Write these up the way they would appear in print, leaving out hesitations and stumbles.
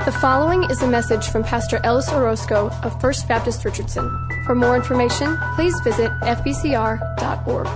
The following is a message from Pastor Ellis Orozco of First Baptist Richardson. For more information, please visit fbcr.org.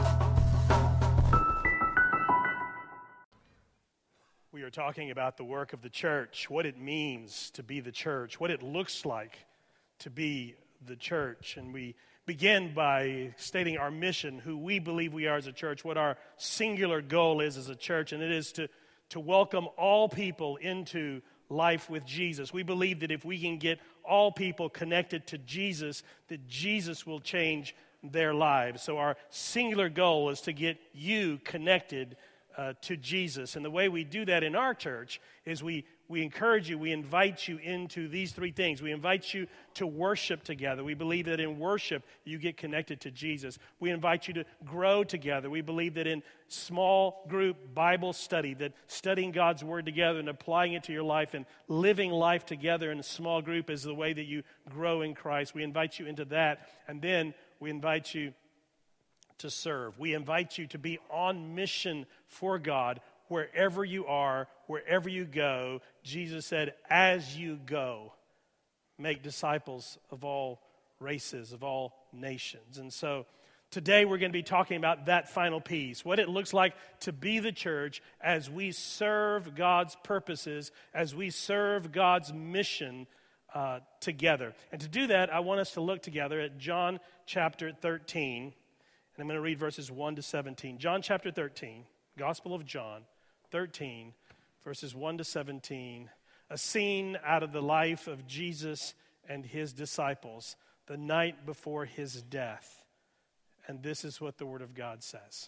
We are talking about the work of the church, what it means to be the church, what it looks like to be the church. And we begin by stating our mission, who we believe we are as a church, what our singular goal is as a church, and it is to welcome all people into life with Jesus. We believe that if we can get all people connected to Jesus, that Jesus will change their lives. So our singular goal is to get you connected to Jesus. And the way we do that in our church is we encourage you, we invite you into these three things. We invite you to worship together. We believe that in worship, you get connected to Jesus. We invite you to grow together. We believe that in small group Bible study, that studying God's Word together and applying it to your life and living life together in a small group is the way that you grow in Christ. We invite you into that. And then we invite you to serve. We invite you to be on mission for God wherever you are, wherever you go. Jesus said, as you go, make disciples of all races, of all nations. And so today we're going to be talking about that final piece, what it looks like to be the church as we serve God's purposes, as we serve God's mission together. And to do that, I want us to look together at John chapter 13, and I'm going to read verses 1 to 17. John chapter 13, Gospel of John 13, verses 1 to 17, a scene out of the life of Jesus and his disciples the night before his death. And this is what the Word of God says.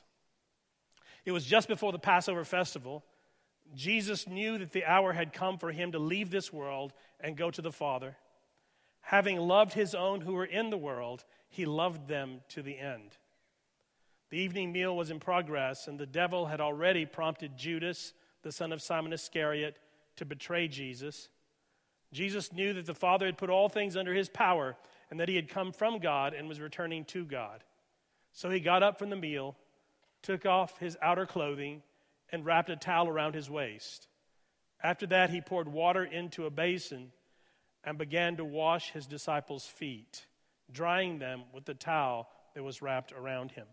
It was just before the Passover festival. Jesus knew that the hour had come for him to leave this world and go to the Father. Having loved his own who were in the world, he loved them to the end. The evening meal was in progress, and the devil had already prompted Judas, the son of Simon Iscariot, to betray Jesus. Jesus knew that the Father had put all things under his power, and that he had come from God and was returning to God. So he got up from the meal, took off his outer clothing, and wrapped a towel around his waist. After that, he poured water into a basin and began to wash his disciples' feet, drying them with the towel that was wrapped around him.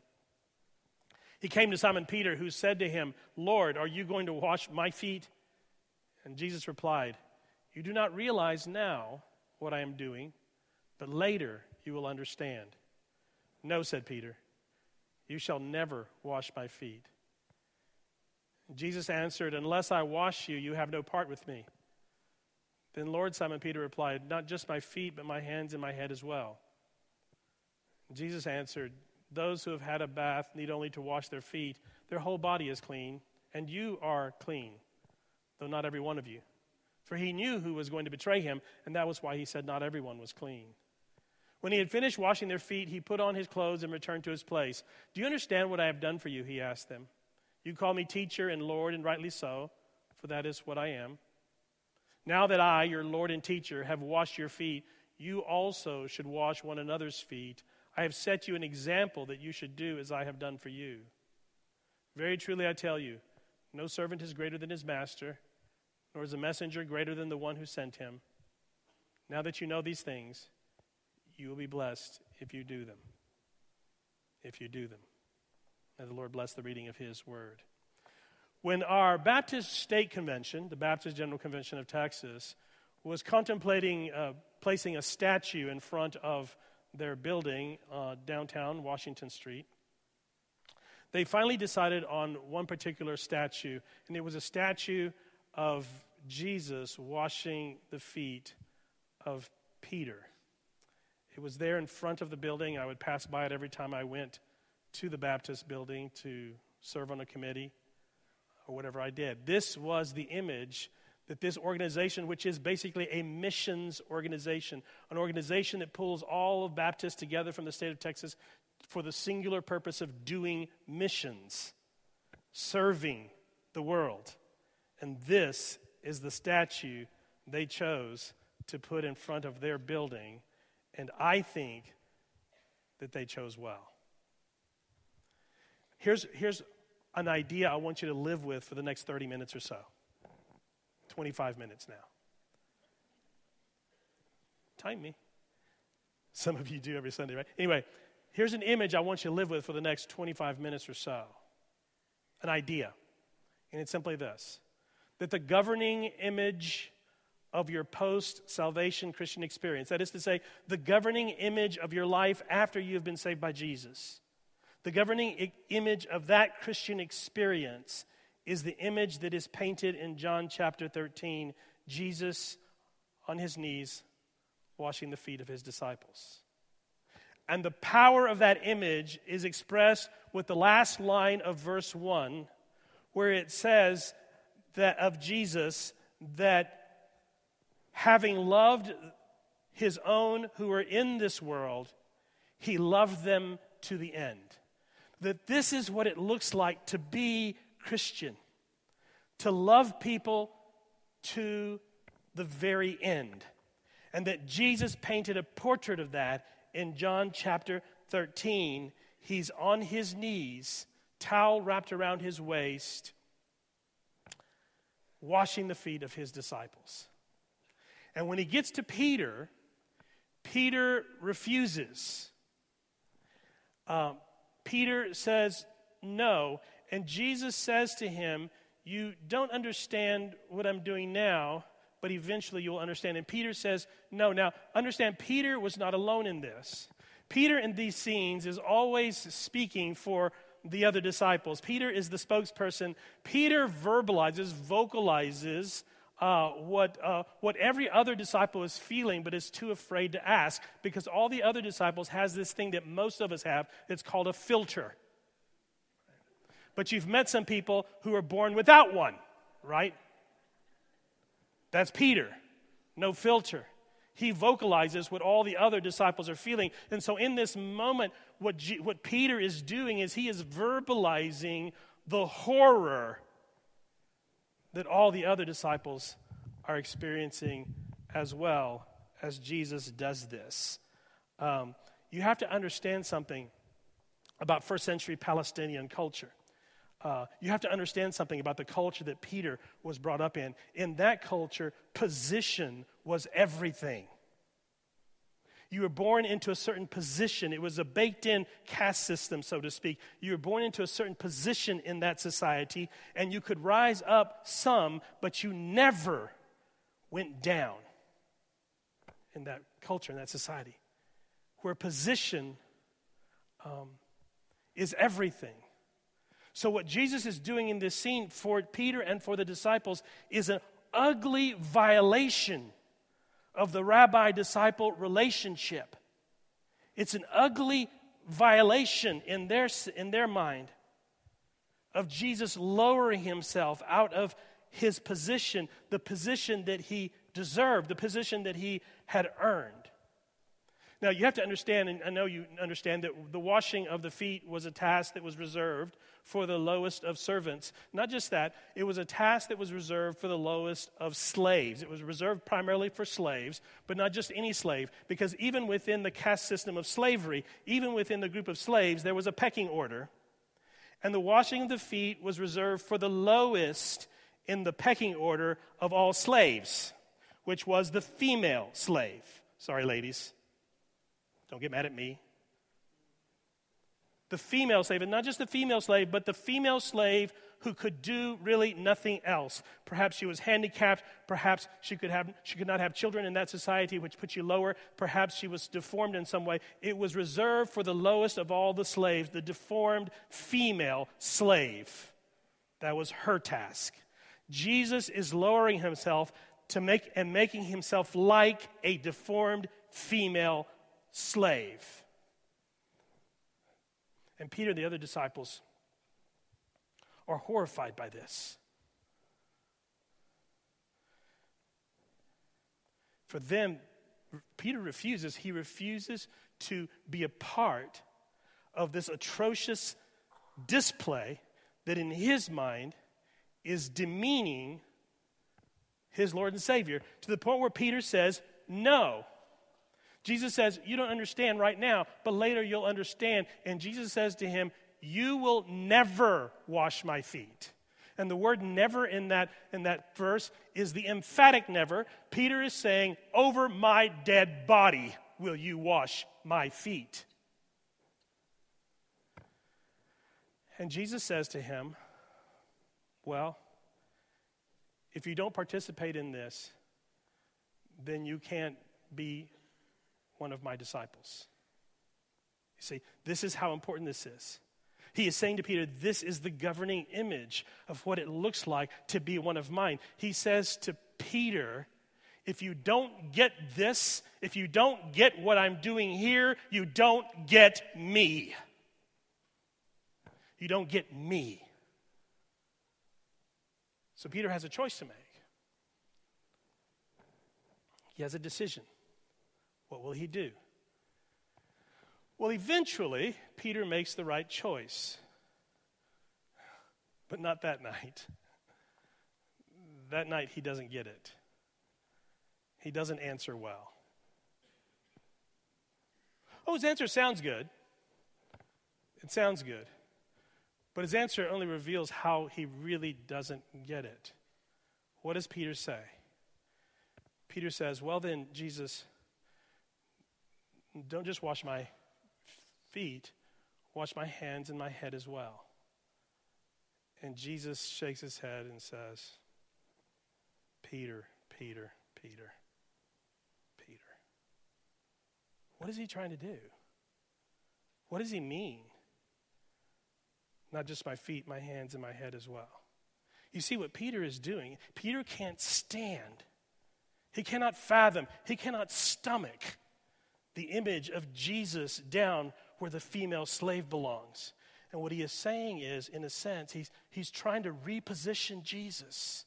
He came to Simon Peter, who said to him, "Lord, are you going to wash my feet?" And Jesus replied, "You do not realize now what I am doing, but later you will understand." "No," said Peter, "you shall never wash my feet." And Jesus answered, "Unless I wash you, you have no part with me." Then Lord, Simon Peter replied, "Not just my feet, but my hands and my head as well." And Jesus answered, "Those who have had a bath need only to wash their feet. Their whole body is clean, and you are clean, though not every one of you." For he knew who was going to betray him, and that was why he said not everyone was clean. When he had finished washing their feet, he put on his clothes and returned to his place. "Do you understand what I have done for you?" he asked them. "You call me teacher and Lord, and rightly so, for that is what I am. Now that I, your Lord and teacher, have washed your feet, you also should wash one another's feet. I have set you an example that you should do as I have done for you. Very truly I tell you, no servant is greater than his master, nor is a messenger greater than the one who sent him. Now that you know these things, you will be blessed if you do them." If you do them. May the Lord bless the reading of his word. When our Baptist State Convention, the Baptist General Convention of Texas, was contemplating placing a statue in front of their building downtown Washington Street, they finally decided on one particular statue, and it was a statue of Jesus washing the feet of Peter. It was there in front of the building. I would pass by it every time I went to the Baptist building to serve on a committee or whatever I did. This was the image that this organization, which is basically a missions organization, an organization that pulls all of Baptists together from the state of Texas for the singular purpose of doing missions, serving the world. And this is the statue they chose to put in front of their building, and I think that they chose well. Here's an idea I want you to live with for the next 30 minutes or so. 25 minutes now. time me. Some of you do every Sunday, right? Anyway, here's an image I want you to live with for the next 25 minutes or so. An idea. And it's simply this: that the governing image of your post-salvation Christian experience, that is to say, the governing image of your life after you have been saved by Jesus, the governing image of that Christian experience is the image that is painted in John chapter 13, Jesus on his knees washing the feet of his disciples. And the power of that image is expressed with the last line of verse 1, where it says that of Jesus, that having loved his own who were in this world, he loved them to the end. That this is what it looks like to be Christian, to love people to the very end. And that Jesus painted a portrait of that in John chapter 13. He's on his knees, towel wrapped around his waist, washing the feet of his disciples. And when he gets to Peter, Peter refuses. Peter says no, and Jesus says to him, you don't understand what I'm doing now, but eventually you'll understand. And Peter says, no. Now, understand, Peter was not alone in this. Peter in these scenes is always speaking for the other disciples. Peter is the spokesperson. Peter vocalizes what every other disciple is feeling, but is too afraid to ask, because all the other disciples has this thing that most of us have. It's called a filter. But you've met some people who are born without one, right? That's Peter. No filter. He vocalizes what all the other disciples are feeling. And so in this moment, what Peter is doing is he is verbalizing the horror that all the other disciples are experiencing as well as Jesus does this. You have to understand something about first century Palestinian culture. You have to understand something about the culture that Peter was brought up in. In that culture, position was everything. You were born into a certain position. It was a baked-in caste system, so to speak. You were born into a certain position in that society, and you could rise up some, but you never went down in that culture, in that society, where position is everything. So what Jesus is doing in this scene for Peter and for the disciples is an ugly violation of the rabbi-disciple relationship. It's an ugly violation in their mind of Jesus lowering himself out of his position, the position that he deserved, the position that he had earned. Now, you have to understand, and I know you understand, that the washing of the feet was a task that was reserved for the lowest of servants. Not just that, it was a task that was reserved for the lowest of slaves. It was reserved primarily for slaves, but not just any slave, because even within the caste system of slavery, even within the group of slaves, there was a pecking order. And the washing of the feet was reserved for the lowest in the pecking order of all slaves, which was the female slave. Sorry, ladies. Don't get mad at me. The female slave, and not just the female slave, but the female slave who could do really nothing else. Perhaps she was handicapped. Perhaps she could not have children in that society, which puts you lower. Perhaps she was deformed in some way. It was reserved for the lowest of all the slaves, the deformed female slave. That was her task. Jesus is lowering himself making himself like a deformed female slave. And Peter and the other disciples are horrified by this. For them, Peter refuses. He refuses to be a part of this atrocious display that in his mind is demeaning his Lord and Savior, to the point where Peter says, no. Jesus says, you don't understand right now, but later you'll understand. And Jesus says to him, you will never wash my feet. And the word never in that verse is the emphatic never. Peter is saying, over my dead body will you wash my feet. And Jesus says to him, well, if you don't participate in this, then you can't be one of my disciples. You see, this is how important this is. He is saying to Peter, this is the governing image of what it looks like to be one of mine. He says to Peter, if you don't get this, if you don't get what I'm doing here, you don't get me. You don't get me. So Peter has a choice to make. He has a decision. What will he do? Well, eventually, Peter makes the right choice. But not that night. That night, he doesn't get it. He doesn't answer well. Oh, his answer sounds good. It sounds good. But his answer only reveals how he really doesn't get it. What does Peter say? Peter says, well then, Jesus, don't just wash my feet, wash my hands and my head as well. And Jesus shakes his head and says, Peter, Peter, Peter, Peter. What is he trying to do? What does he mean? Not just my feet, my hands, and my head as well. You see what Peter is doing? Peter can't stand. He cannot fathom. He cannot stomach the image of Jesus down where the female slave belongs. And what he is saying is, in a sense, he's trying to reposition Jesus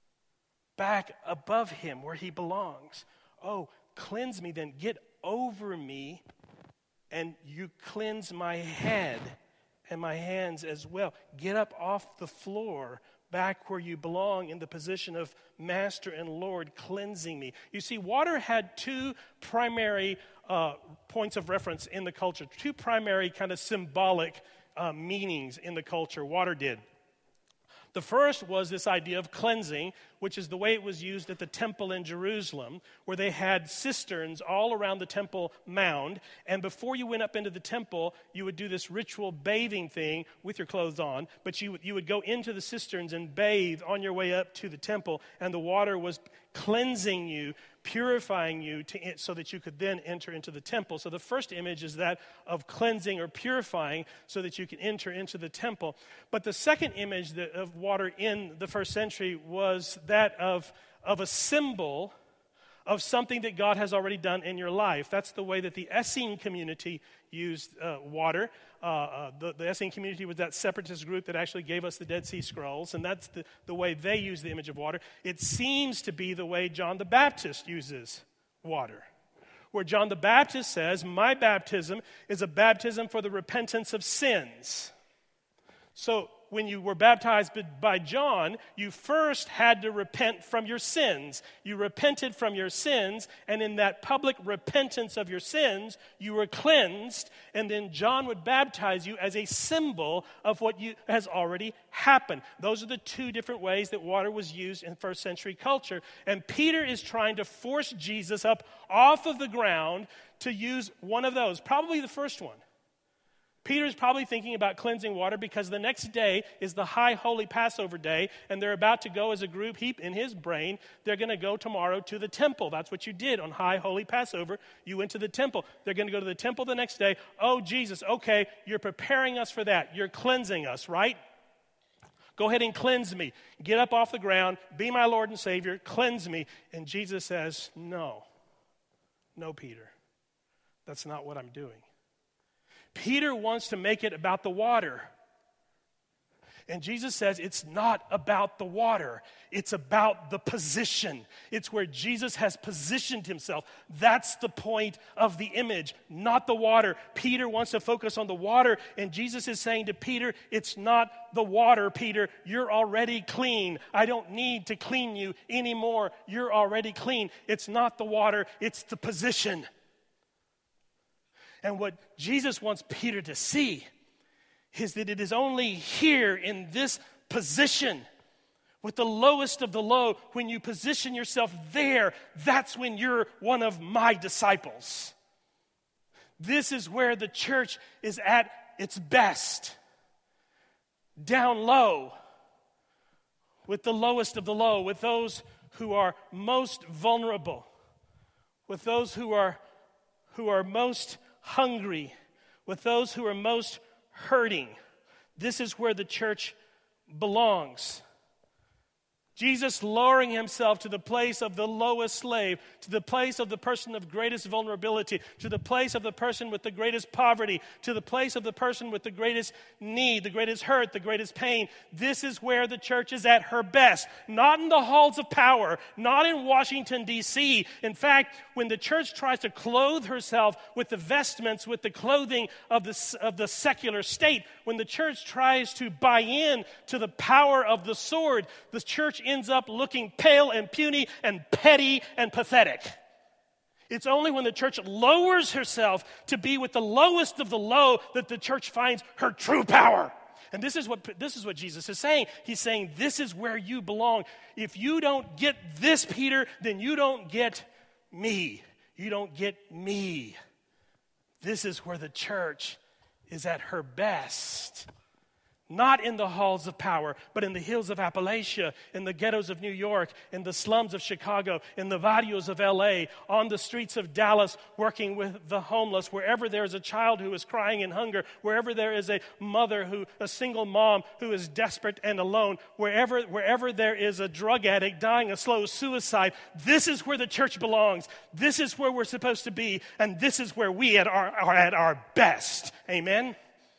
back above him where he belongs. Oh, cleanse me then. Get over me, and you cleanse my head and my hands as well. Get up off the floor back where you belong in the position of Master and Lord, cleansing me. You see, water had two primary points of reference in the culture, two primary kind of symbolic meanings in the culture. Water did. The first was this idea of cleansing, which is the way it was used at the temple in Jerusalem, where they had cisterns all around the temple mound. And before you went up into the temple, you would do this ritual bathing thing with your clothes on. But you would go into the cisterns and bathe on your way up to the temple. And the water was cleansing you, purifying you so that you could then enter into the temple. So the first image is that of cleansing or purifying so that you can enter into the temple. But the second image of water in the first century was that of a symbol of something that God has already done in your life. That's the way that the Essene community used water. The Essene community was that separatist group that actually gave us the Dead Sea Scrolls, and that's the way they use the image of water. It seems to be the way John the Baptist uses water, where John the Baptist says, my baptism is a baptism for the repentance of sins. So when you were baptized by John, you first had to repent from your sins. You repented from your sins, and in that public repentance of your sins, you were cleansed, and then John would baptize you as a symbol of what has already happened. Those are the two different ways that water was used in first century culture, and Peter is trying to force Jesus up off of the ground to use one of those, probably the first one. Peter is probably thinking about cleansing water because the next day is the high holy Passover day, and they're about to go as a group. In his brain, they're going to go tomorrow to the temple. That's what you did on high holy Passover. You went to the temple. They're going to go to the temple the next day. Oh, Jesus, okay, you're preparing us for that. You're cleansing us, right? Go ahead and cleanse me. Get up off the ground. Be my Lord and Savior. Cleanse me. And Jesus says, no, Peter. That's not what I'm doing. Peter wants to make it about the water. And Jesus says it's not about the water. It's about the position. It's where Jesus has positioned himself. That's the point of the image, not the water. Peter wants to focus on the water, and Jesus is saying to Peter, it's not the water, Peter. You're already clean. I don't need to clean you anymore. You're already clean. It's not the water. It's the position. And what Jesus wants Peter to see is that it is only here in this position with the lowest of the low, when you position yourself there, that's when you're one of my disciples. This is where the church is at its best. Down low, with the lowest of the low, with those who are most vulnerable, with those who are most hungry, with those who are most hurting. This is where the church belongs. Jesus lowering himself to the place of the lowest slave, to the place of the person of greatest vulnerability, to the place of the person with the greatest poverty, to the place of the person with the greatest need, the greatest hurt, the greatest pain. This is where the church is at her best. Not in the halls of power, not in Washington, D.C. In fact, when the church tries to clothe herself with the vestments, with the clothing of the secular state, when the church tries to buy in to the power of the sword, the church ends up looking pale and puny and petty and pathetic. It's only when the church lowers herself to be with the lowest of the low that the church finds her true power. And this is what Jesus is saying. He's saying, this is where you belong. If you don't get this, Peter, then you don't get me. You don't get me. This is where the church is at her best. Not in the halls of power, but in the hills of Appalachia, in the ghettos of New York, in the slums of Chicago, in the barrios of L.A., on the streets of Dallas, working with the homeless, wherever there is a child who is crying in hunger, wherever there is a single mom who is desperate and alone, wherever there is a drug addict dying a slow suicide. This is where the church belongs. This is where we're supposed to be, and this is where we are at our best. Amen?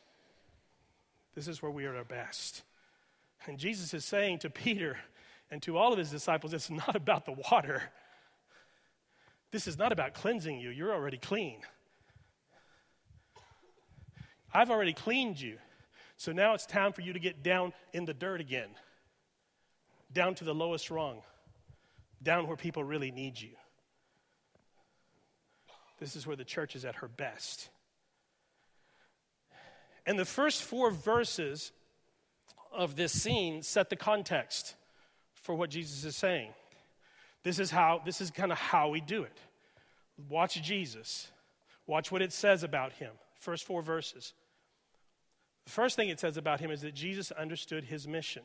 This is where we are at our best. And Jesus is saying to Peter and to all of his disciples, it's not about the water. This is not about cleansing you. You're already clean. I've already cleaned you. So now it's time for you to get down in the dirt again. Down to the lowest rung. Down where people really need you. This is where the church is at her best. And the first 4 verses of this scene set the context for what Jesus is saying. This is kind of how we do it. Watch Jesus. Watch what it says about him. First 4 verses. The first thing it says about him is that Jesus understood his mission.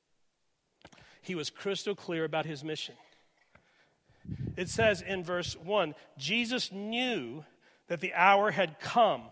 He was crystal clear about his mission. It says in verse 1, Jesus knew that the hour had come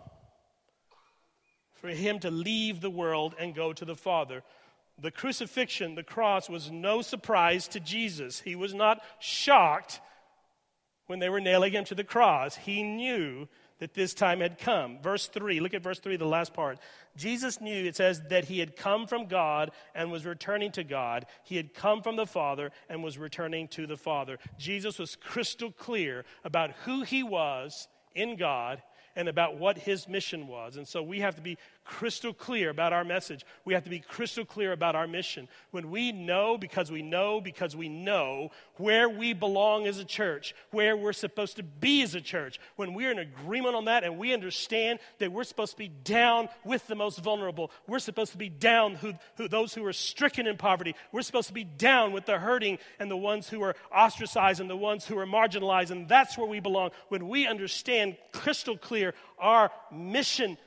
for him to leave the world and go to the Father. The crucifixion, the cross, was no surprise to Jesus. He was not shocked when they were nailing him to the cross. He knew that this time had come. Verse 3, look at verse 3, the last part. Jesus knew, it says, that he had come from God and was returning to God. He had come from the Father and was returning to the Father. Jesus was crystal clear about who he was in God and about what his mission was. And so we have to be crystal clear about our message. We have to be crystal clear about our mission. When we know because we know where we belong as a church, where we're supposed to be as a church, when we're in agreement on that and we understand that we're supposed to be down with the most vulnerable, we're supposed to be down those who are stricken in poverty, we're supposed to be down with the hurting and the ones who are ostracized and the ones who are marginalized, and that's where we belong. When we understand crystal clear our mission,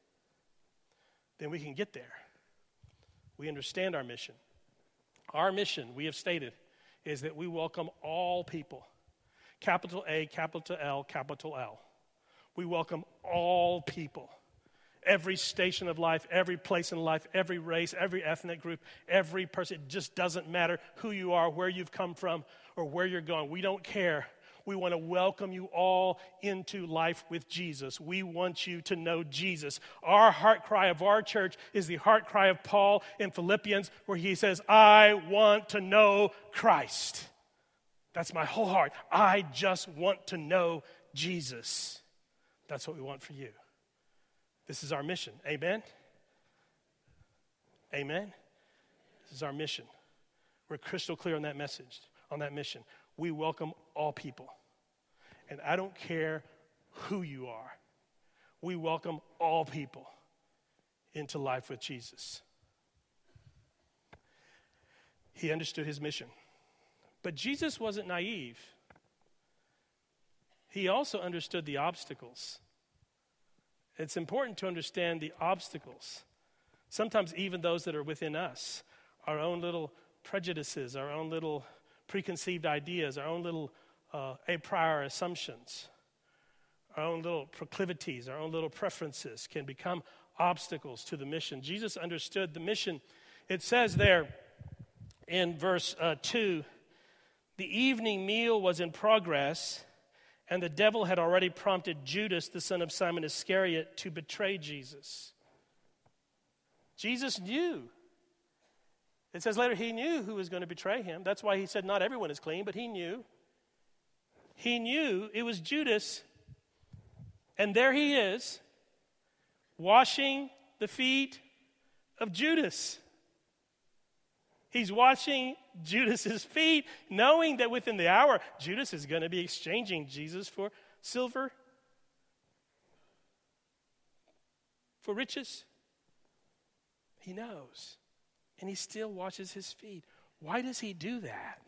then we can get there. We understand our mission. Our mission, we have stated, is that we welcome all people. Capital A, capital L, capital L. We welcome all people. Every station of life, every place in life, every race, every ethnic group, every person. It just doesn't matter who you are, where you've come from, or where you're going. We don't care. We want to welcome you all into life with Jesus. We want you to know Jesus. Our heart cry of our church is the heart cry of Paul in Philippians, where he says, I want to know Christ. That's my whole heart. I just want to know Jesus. That's what we want for you. This is our mission. Amen? Amen? This is our mission. We're crystal clear on that message, on that mission. We welcome all people. And I don't care who you are. We welcome all people into life with Jesus. He understood his mission. But Jesus wasn't naive. He also understood the obstacles. It's important to understand the obstacles. Sometimes even those that are within us, our own little prejudices, our own little preconceived ideas, our own little a priori assumptions, our own little proclivities, our own little preferences can become obstacles to the mission. Jesus understood the mission. It says there in verse 2, the evening meal was in progress, and the devil had already prompted Judas, the son of Simon Iscariot, to betray Jesus. Jesus knew. It says later he knew who was going to betray him. That's why he said not everyone is clean, but he knew. He knew it was Judas. And there he is, washing the feet of Judas. He's washing Judas's feet, knowing that within the hour, Judas is going to be exchanging Jesus for silver, for riches. He knows. And he still washes his feet. Why does he do that?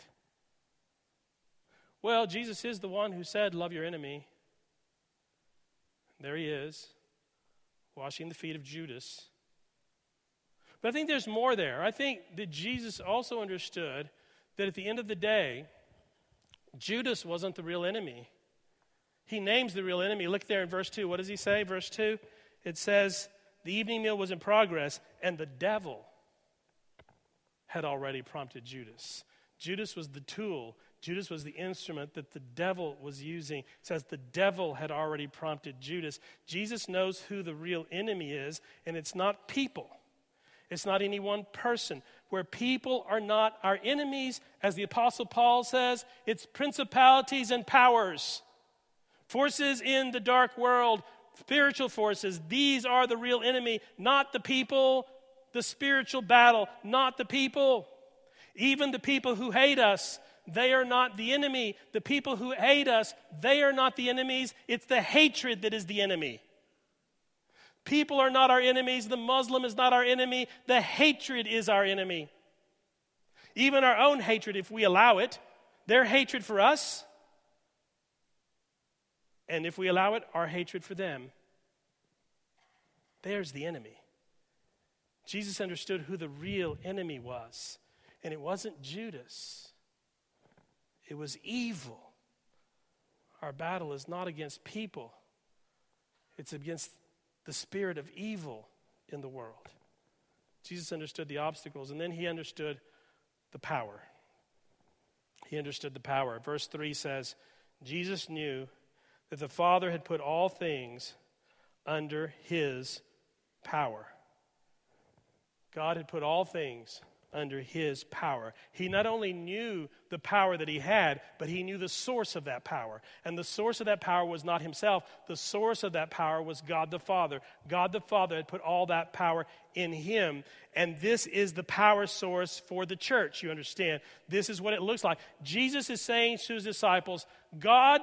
Well, Jesus is the one who said, love your enemy. There he is, washing the feet of Judas. But I think there's more there. I think that Jesus also understood that at the end of the day, Judas wasn't the real enemy. He names the real enemy. Look there in verse 2. What does he say? Verse 2, it says, the evening meal was in progress, and the devil had already prompted Judas. Judas was the tool. Judas was the instrument that the devil was using. It says the devil had already prompted Judas. Jesus knows who the real enemy is, and it's not people. It's not any one person. Where people are not our enemies, as the Apostle Paul says, it's principalities and powers. Forces in the dark world, spiritual forces. These are the real enemy, not the people. The spiritual battle, not the people. Even the people who hate us, they are not the enemy. The people who hate us, they are not the enemies. It's the hatred that is the enemy. People are not our enemies. The Muslim is not our enemy. The hatred is our enemy. Even our own hatred, if we allow it, their hatred for us, and if we allow it, our hatred for them, there's the enemy. Jesus understood who the real enemy was. And it wasn't Judas. It was evil. Our battle is not against people. It's against the spirit of evil in the world. Jesus understood the obstacles, and then he understood the power. He understood the power. Verse 3 says, Jesus knew that the Father had put all things under his power. God had put all things under his power. He not only knew the power that he had, but he knew the source of that power. And the source of that power was not himself. The source of that power was God the Father. God the Father had put all that power in him. And this is the power source for the church, you understand. This is what it looks like. Jesus is saying to his disciples, God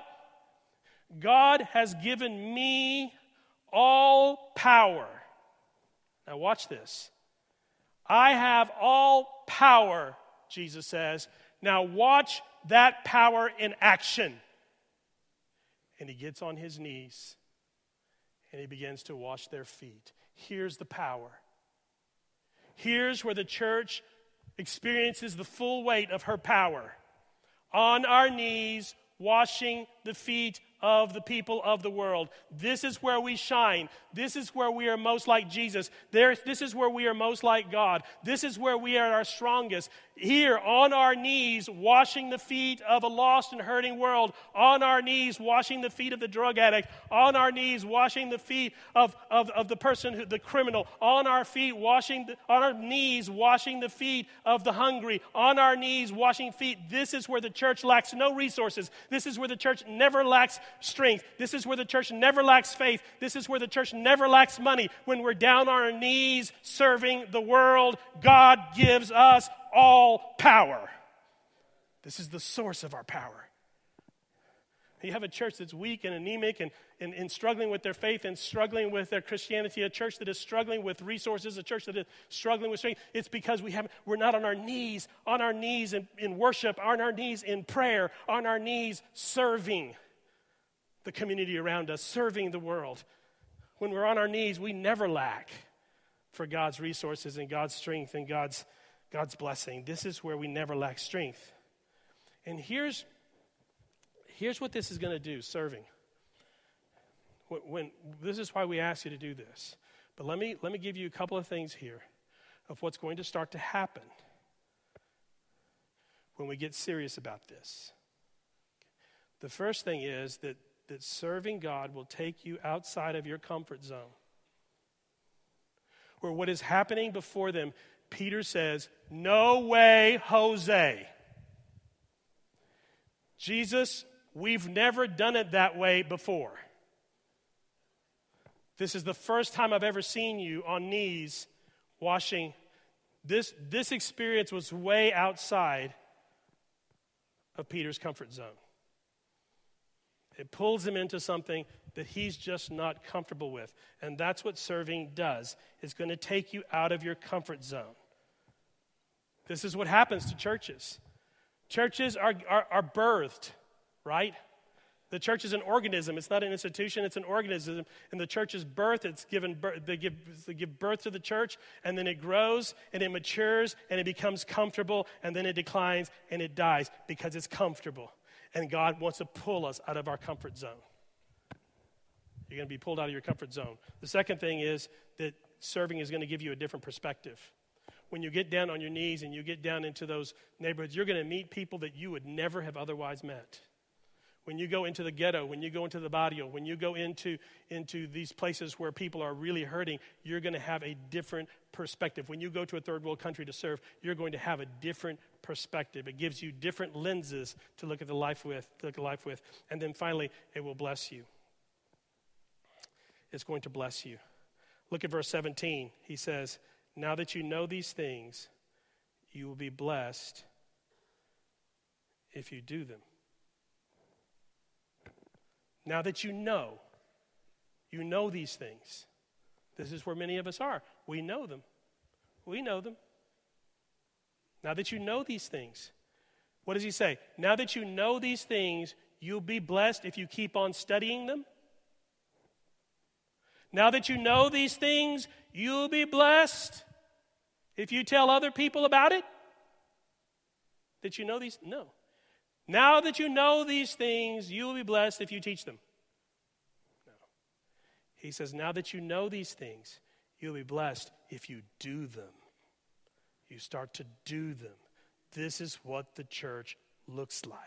has given me all power. Now watch this. I have all power, Jesus says. Now watch that power in action. And he gets on his knees and he begins to wash their feet. Here's the power. Here's where the church experiences the full weight of her power. On our knees, washing the feet of the people of the world. This is where we shine. This is where we are most like Jesus. This is where we are most like God. This is where we are at our strongest. Here, on our knees, washing the feet of a lost and hurting world. On our knees, washing the feet of the drug addict. On our knees, washing the feet of the person, the criminal. On our knees, washing the feet of the hungry. On our knees, washing feet. This is where the church lacks no resources. This is where the church never lacks strength. This is where the church never lacks faith. This is where the church never lacks money. When we're down on our knees serving the world, God gives us all power. This is the source of our power. You have a church that's weak and anemic and struggling with their faith and struggling with their Christianity, a church that is struggling with resources, a church that is struggling with strength. It's because we're not on our knees in worship, on our knees in prayer, on our knees serving the community around us, serving the world. When we're on our knees, we never lack for God's resources and God's strength and God's blessing. This is where we never lack strength. And here's what this is going to do, serving. This is why we ask you to do this. But let me give you a couple of things here of what's going to start to happen when we get serious about this. The first thing is that serving God will take you outside of your comfort zone. Where what is happening before them, Peter says, "No way, Jose. Jesus, we've never done it that way before. This is the first time I've ever seen you on knees washing." This experience was way outside of Peter's comfort zone. It pulls him into something that he's just not comfortable with. And that's what serving does. It's going to take you out of your comfort zone. This is what happens to churches. Churches are birthed, right? The church is an organism. It's not an institution. It's an organism. And the church is birthed. It's given birth. They give birth to the church, and then it grows, and it matures, and it becomes comfortable, and then it declines, and it dies because it's comfortable. And God wants to pull us out of our comfort zone. You're going to be pulled out of your comfort zone. The second thing is that serving is going to give you a different perspective. When you get down on your knees and you get down into those neighborhoods, you're going to meet people that you would never have otherwise met. When you go into the ghetto, when you go into the barrio, when you go into these places where people are really hurting, you're going to have a different perspective. When you go to a third world country to serve, you're going to have a different perspective. It gives you different lenses to look at life with. And then finally, it will bless you. It's going to bless you. Look at verse 17. He says, "Now that you know these things, you will be blessed if you do them." Now that you know these things. This is where many of us are. We know them. Now that you know these things. What does he say? Now that you know these things, you'll be blessed if you keep on studying them. Now that you know these things, you'll be blessed if you tell other people about it. That you know these? No. Now that you know these things, you will be blessed if you teach them. No. He says, now that you know these things, you'll be blessed if you do them. You start to do them. This is what the church looks like.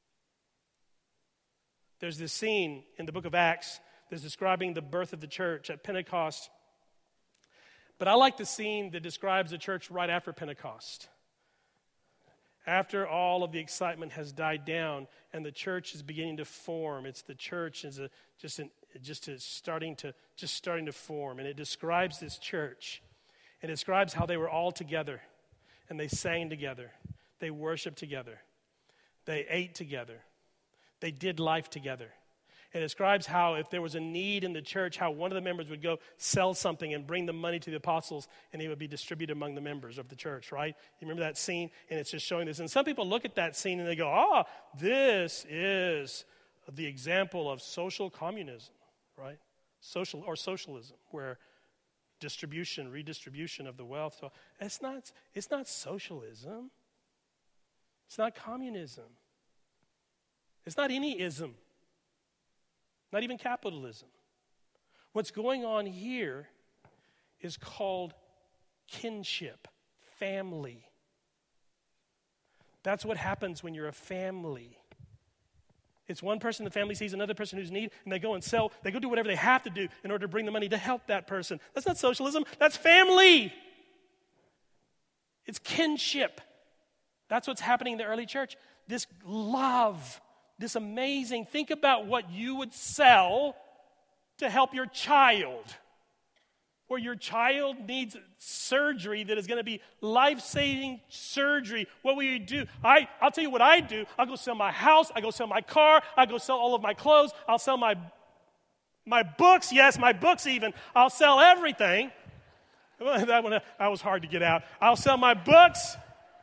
There's this scene in the book of Acts that's describing the birth of the church at Pentecost. But I like the scene that describes the church right after Pentecost. After all of the excitement has died down and the church is beginning to form, it's the church is starting to form, and it describes this church. It describes how they were all together, and they sang together, they worshiped together, they ate together, they did life together. It describes how if there was a need in the church, how one of the members would go sell something and bring the money to the apostles, and it would be distributed among the members of the church, right? You remember that scene? And it's just showing this. And some people look at that scene and they go, this is the example of social communism, right? Socialism, where redistribution of the wealth. So it's not socialism. It's not communism. It's not any ism. Not even capitalism. What's going on here is called kinship, family. That's what happens when you're a family. It's one person in the family sees another person who's in need, and they go and sell. They go do whatever they have to do in order to bring the money to help that person. That's not socialism. That's family. It's kinship. That's what's happening in the early church. This love. This amazing, think about what you would sell to help your child. where your child needs surgery that is going to be life-saving surgery, what will you do? I'll tell you what I do. I'll go sell my house. I go sell my car. I go sell all of my clothes. I'll sell my books. Yes, my books even. I'll sell everything. That was hard to get out. I'll sell my books.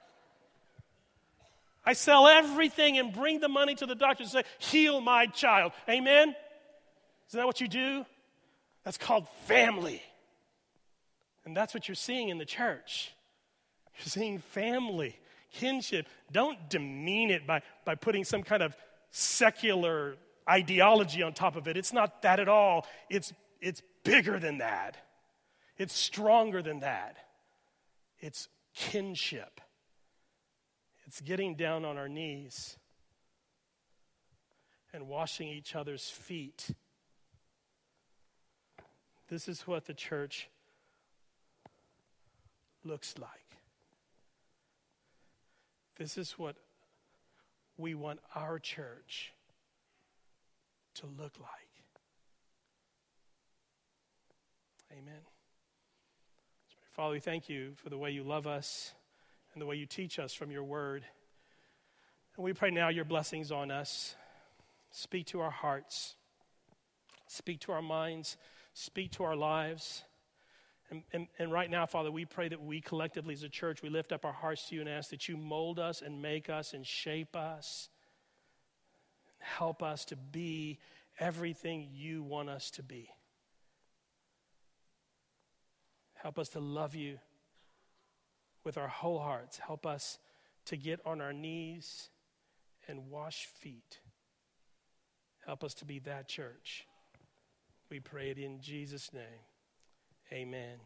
I sell everything and bring the money to the doctor and say, heal my child. Amen? Isn't that what you do? That's called family. And that's what you're seeing in the church. You're seeing family, kinship. Don't demean it by putting some kind of secular ideology on top of it. It's not that at all. It's bigger than that. It's stronger than that. It's kinship. It's getting down on our knees and washing each other's feet. This is what the church looks like. This is what we want our church to look like. Amen. Father, we thank you for the way you love us and the way you teach us from your word. And we pray now your blessings on us. Speak to our hearts. Speak to our minds. Speak to our lives. And right now, Father, we pray that we collectively as a church, we lift up our hearts to you and ask that you mold us and make us and shape us. Help us to be everything you want us to be. Help us to love you with our whole hearts. Help us to get on our knees and wash feet. Help us to be that church. We pray it in Jesus' name. Amen.